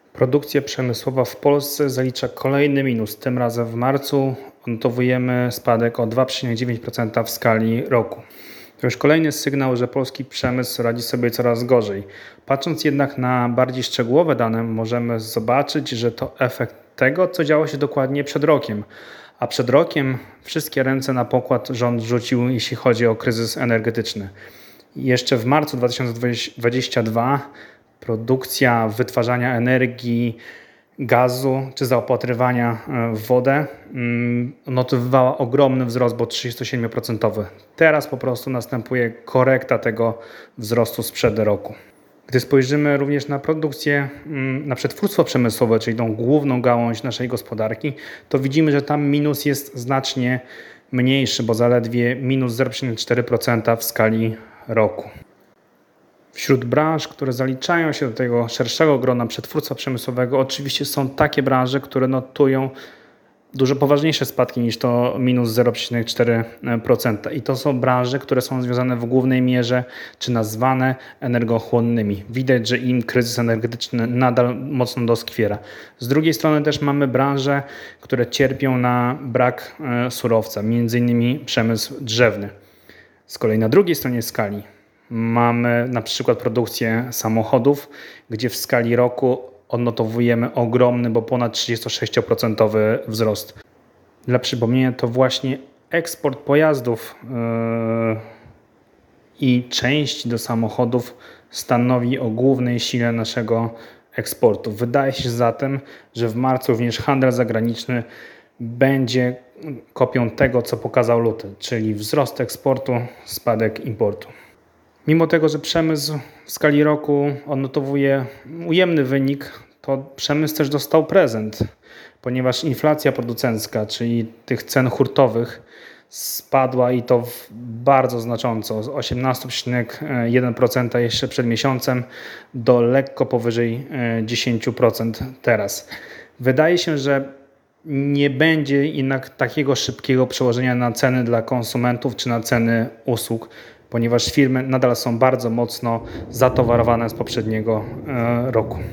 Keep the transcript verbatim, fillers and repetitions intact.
Produkcja przemysłowa w Polsce zalicza kolejny minus. Tym razem w marcu odnotowujemy spadek o dwa przecinek dziewięć procent w skali roku. To już kolejny sygnał, że polski przemysł radzi sobie coraz gorzej. Patrząc jednak na bardziej szczegółowe dane, możemy zobaczyć, że to efekt tego, co działo się dokładnie przed rokiem. A przed rokiem wszystkie ręce na pokład rząd rzucił, jeśli chodzi o kryzys energetyczny. Jeszcze w marcu dwa tysiące dwudziestego drugiego produkcja wytwarzania energii, gazu czy zaopatrywania w wodę notowywała ogromny wzrost, bo trzydzieści siedem procent. Teraz po prostu następuje korekta tego wzrostu sprzed roku. Gdy spojrzymy również na produkcję, na przetwórstwo przemysłowe, czyli tą główną gałąź naszej gospodarki, to widzimy, że tam minus jest znacznie mniejszy, bo zaledwie minus zero przecinek cztery procent w skali roku. Wśród branż, które zaliczają się do tego szerszego grona przetwórstwa przemysłowego, oczywiście są takie branże, które notują dużo poważniejsze spadki niż to minus zero przecinek cztery procent. I to są branże, które są związane w głównej mierze czy nazwane energochłonnymi. Widać, że im kryzys energetyczny nadal mocno doskwiera. Z drugiej strony też mamy branże, które cierpią na brak surowca, między innymi przemysł drzewny. Z kolei na drugiej stronie skali mamy na przykład produkcję samochodów, gdzie w skali roku odnotowujemy ogromny, bo ponad trzydzieści sześć procent wzrost. Dla przypomnienia, to właśnie eksport pojazdów yy, i części do samochodów stanowi o głównej sile naszego eksportu. Wydaje się zatem, że w marcu również handel zagraniczny będzie kopią tego, co pokazał luty, czyli wzrost eksportu, spadek importu. Mimo tego, że przemysł w skali roku odnotowuje ujemny wynik, to przemysł też dostał prezent, ponieważ inflacja producencka, czyli tych cen hurtowych, spadła i to bardzo znacząco, z osiemnaście przecinek jeden procent jeszcze przed miesiącem do lekko powyżej dziesięć procent teraz. Wydaje się, że nie będzie jednak takiego szybkiego przełożenia na ceny dla konsumentów czy na ceny usług, ponieważ firmy nadal są bardzo mocno zatowarowane z poprzedniego roku.